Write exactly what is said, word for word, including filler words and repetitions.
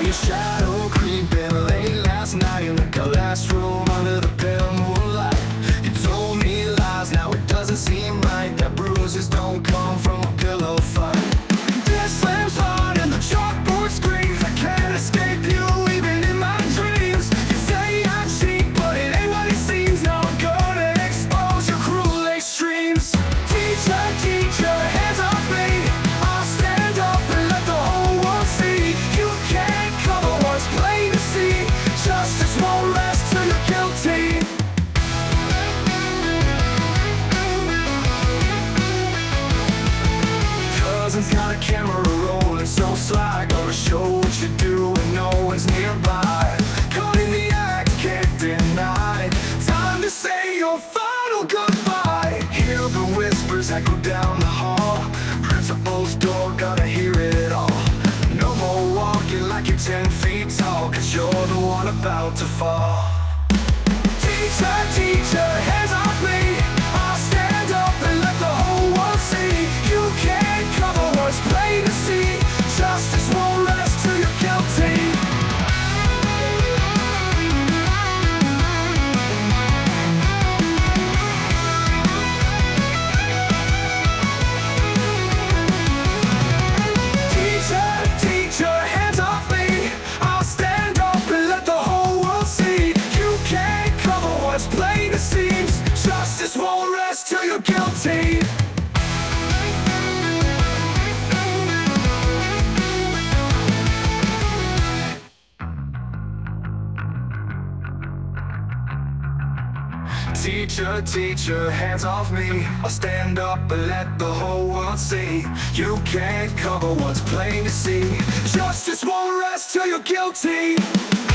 your shadow creeping late last night in the classroom under the pale moonlight. You told me lies, now it doesn't seem right that bruises don't come from a pillow fight. This slams hard and the chalkboard screams. I can't escape you even in my dreams. You say I cheat, but it ain't what it seems. Now I'm gonna expose your cruel extremes. Teacher, teacher, hands off me. I'll stand up and let the whole world see. You can't cover what's plain to see. Justice won't rest till you're guilty. Cousin's got a camera rolling so sly. Gonna show what you do when no one's nearby. Caught in the act, can't deny. Time to say your final goodbye. Hear the whispers echo down the hall. Principal's door, gotta hear it all. No more walking like you're ten feet tall, cause you're the one about to fall. Teacher, teacher, hands off me. I'll stand up and let the whole world see. You can't cover what's plain to see. Justice won't rest till you're guilty. Teacher, teacher, hands off me. I'll stand up and let the whole world see. You can't cover what's plain to see. Justice won't rest till you're guilty. Teacher, teacher, hands off me. I'll stand up and let the whole world see. You can't cover what's plain to see. Justice won't rest till you're guilty.